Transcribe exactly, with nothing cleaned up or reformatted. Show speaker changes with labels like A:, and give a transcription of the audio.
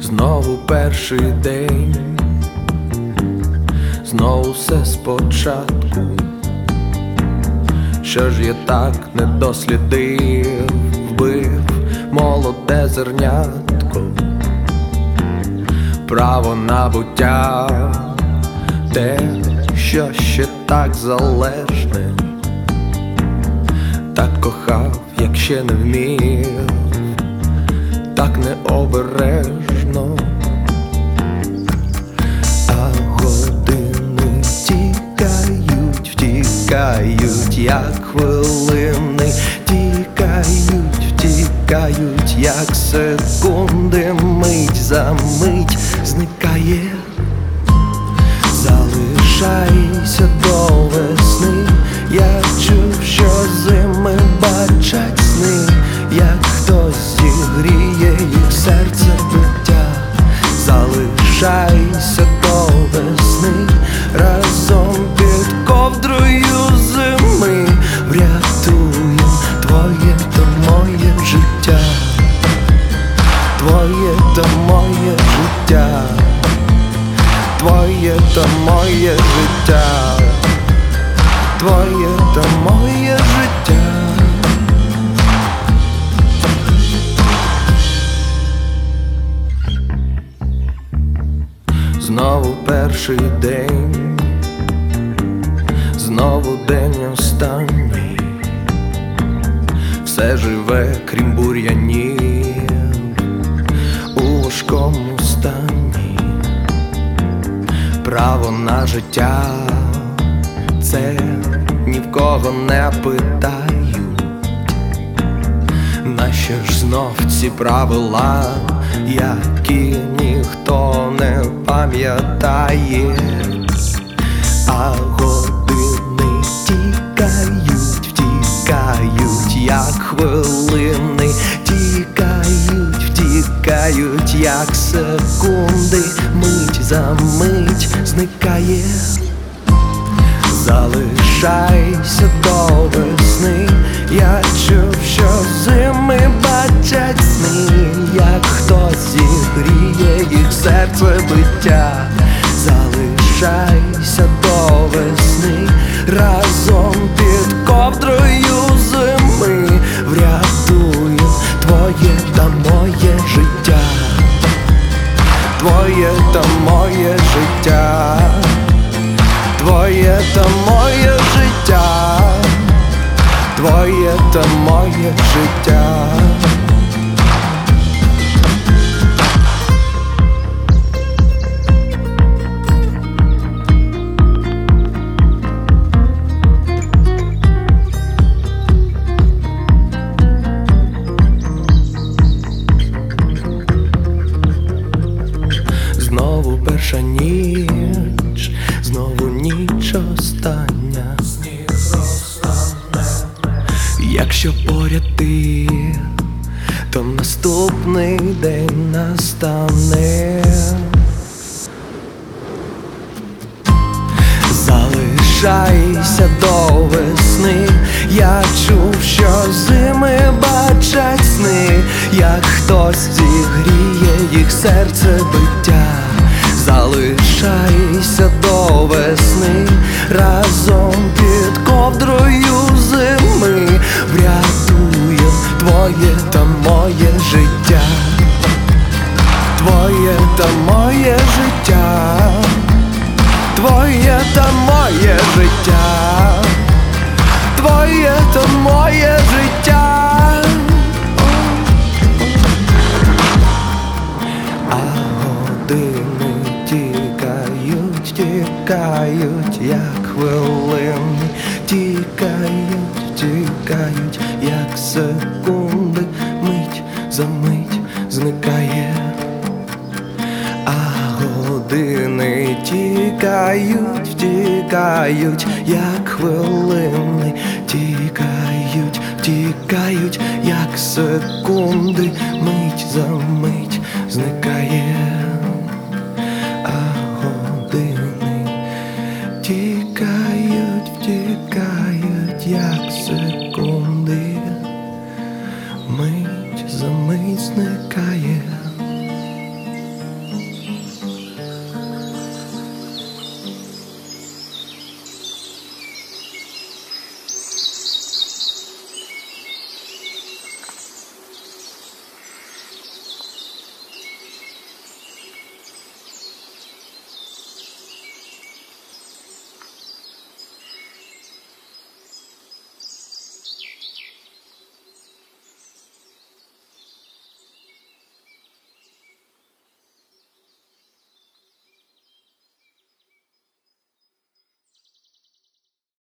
A: Знову перший день, знову все спочатку. Що ж я так не дослідив, вбив молоде зернятко, право на буття, те, що ще так залежне, так кохав, як ще не вмів, так необережно. А години тікають, втікають, як хвилини, тікають, втікають, як секунди, мить за мить зникає. Залишайся до весни, я чув, що зими бачать сни, як хтось зігріє їх серце биття. Залишайся до весни, разом під ковдрою зими врятуєм твоє та моє життя, твоє та моє життя, твоє та моє життя, твоє та моє життя. Знову перший день, знову день останній, все живе, крім бур'янів, у важкому стані. Право на життя, це ні в кого не питають. Нащо ж знов ці правила, які ніхто не пам'ятає? А години тікають, втікають, як хвилини, тікають, втікають, як секунди, мить за мить зникає. Залишайся до весни, я чув, що зими бачать сни, як хтось зігріє їх серце биття. Залишайся до весни, разом під ковдрою зими врятуєм твоє та моє життя, твоє та моє життя, твоє та моє життя, твоє та моє життя. Знову перша ніч, знову ніч остання. Сніг розтане. Якщо поряд ти, то наступний день настане. Залишайся до весни, я чув, що зими бачать сни, як хтось зігріє їх серце биття. Залишайся до весни, разом під ковдрою зими врятуєм твоє та моє життя, твоє та моє життя, твоє та моє життя, твоє та моє життя. А години тікають, тікають, як хвилини, тікають, тікають, як секунди, мить за мить зникає. А години тікають, тікають, як хвилини, тікають, тікають, як секунди, мить за мить зникає. А години